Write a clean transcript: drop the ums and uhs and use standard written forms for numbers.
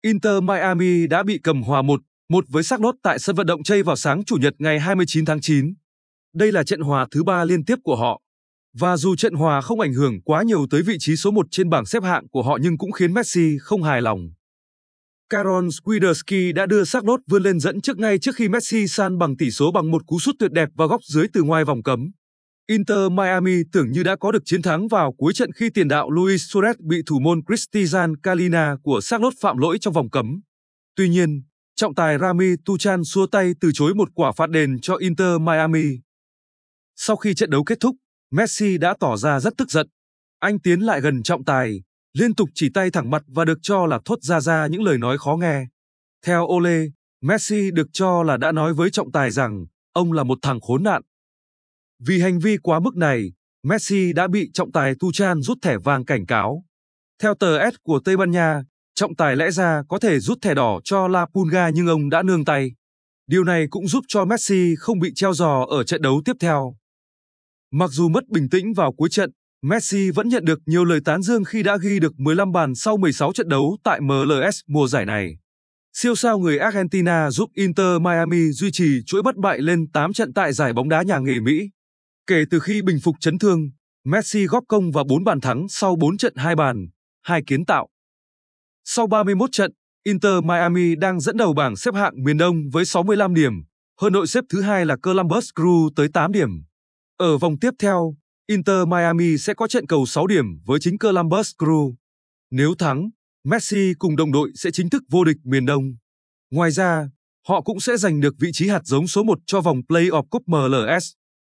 Inter Miami đã bị cầm hòa 1-1 với Charlotte tại sân vận động Chase vào sáng Chủ nhật ngày 29 tháng 9. Đây là trận hòa thứ 3 liên tiếp của họ. Và dù trận hòa không ảnh hưởng quá nhiều tới vị trí số 1 trên bảng xếp hạng của họ nhưng cũng khiến Messi không hài lòng. Karol Swiderski đã đưa Charlotte vươn lên dẫn trước ngay trước khi Messi san bằng tỷ số bằng một cú sút tuyệt đẹp vào góc dưới từ ngoài vòng cấm. Inter Miami tưởng như đã có được chiến thắng vào cuối trận khi tiền đạo Luis Suarez bị thủ môn Cristian Calina của Charlotte phạm lỗi trong vòng cấm. Tuy nhiên, trọng tài Rami Tuchan xua tay từ chối một quả phạt đền cho Inter Miami. Sau khi trận đấu kết thúc, Messi đã tỏ ra rất tức giận. Anh tiến lại gần trọng tài, liên tục chỉ tay thẳng mặt và được cho là thốt ra những lời nói khó nghe. Theo Ole, Messi được cho là đã nói với trọng tài rằng ông là một thằng khốn nạn. Vì hành vi quá mức này, Messi đã bị trọng tài Tuchan rút thẻ vàng cảnh cáo. Theo tờ S của Tây Ban Nha, trọng tài lẽ ra có thể rút thẻ đỏ cho La Pulga nhưng ông đã nương tay. Điều này cũng giúp cho Messi không bị treo giò ở trận đấu tiếp theo. Mặc dù mất bình tĩnh vào cuối trận, Messi vẫn nhận được nhiều lời tán dương khi đã ghi được 15 bàn sau 16 trận đấu tại MLS mùa giải này. Siêu sao người Argentina giúp Inter Miami duy trì chuỗi bất bại lên 8 trận tại giải bóng đá nhà nghề Mỹ. Kể từ khi bình phục chấn thương, Messi góp công vào 4 bàn thắng sau 4 trận 2 bàn, 2 kiến tạo. Sau 31 trận, Inter Miami đang dẫn đầu bảng xếp hạng miền Đông với 65 điểm, hơn đội xếp thứ hai là Columbus Crew tới 8 điểm. Ở vòng tiếp theo, Inter Miami sẽ có trận cầu 6 điểm với chính Columbus Crew. Nếu thắng, Messi cùng đồng đội sẽ chính thức vô địch miền Đông. Ngoài ra, họ cũng sẽ giành được vị trí hạt giống số 1 cho vòng Play-off Cúp MLS.